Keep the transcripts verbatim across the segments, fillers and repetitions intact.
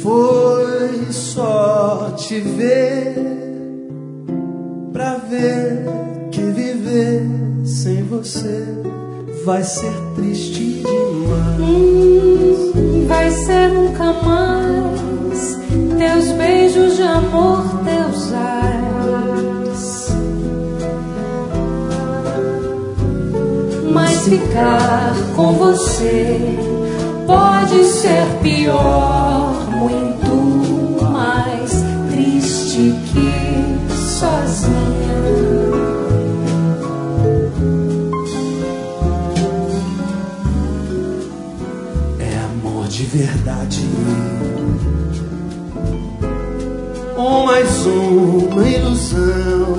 foi só te ver, pra ver que viver sem você vai ser triste demais. Hum, vai ser nunca mais teus beijos de amor, teus ais. Mas ficar com você pode ser pior, muito mais triste que sozinha. É amor de verdade, ou mais uma ilusão,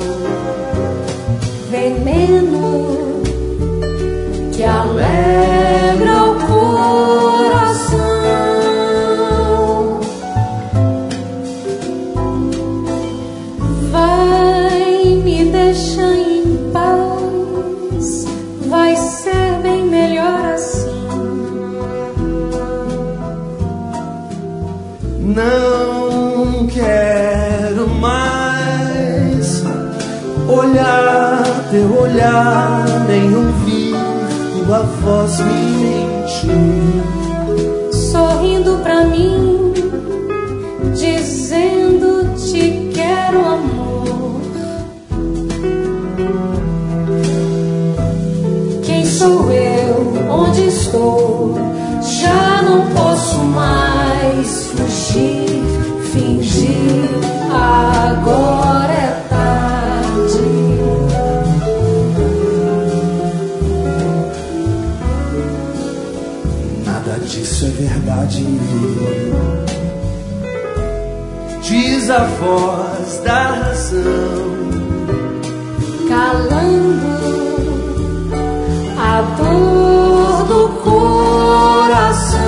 veneno que alegra o coração. Vai me deixar em paz, vai ser bem melhor assim. Não quero mais olhar teu olhar, nem ouvir tua voz me mentir, sorrindo pra mim, dizendo te quero, amor. Quem sou eu? Onde estou? Já não posso mais fugir, fingir. Agora é tarde. Nada disso é verdade. Diz a voz da razão, calando a dor do coração.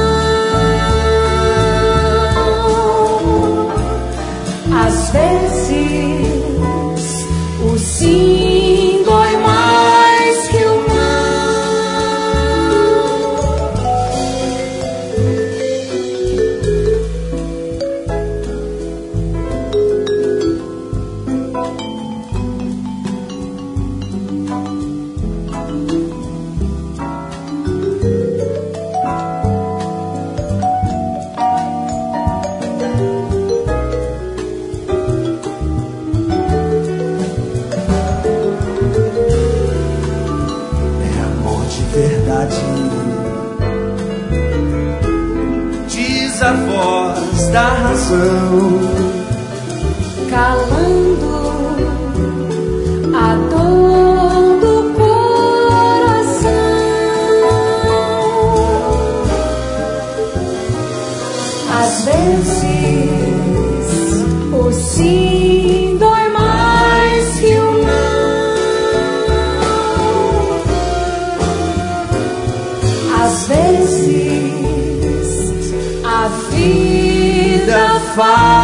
Às vezes o sim dói mais que o diz a voz da razão, calando a dor do coração. Às vezes o sim dói mais que o não. Às vezes a vida faz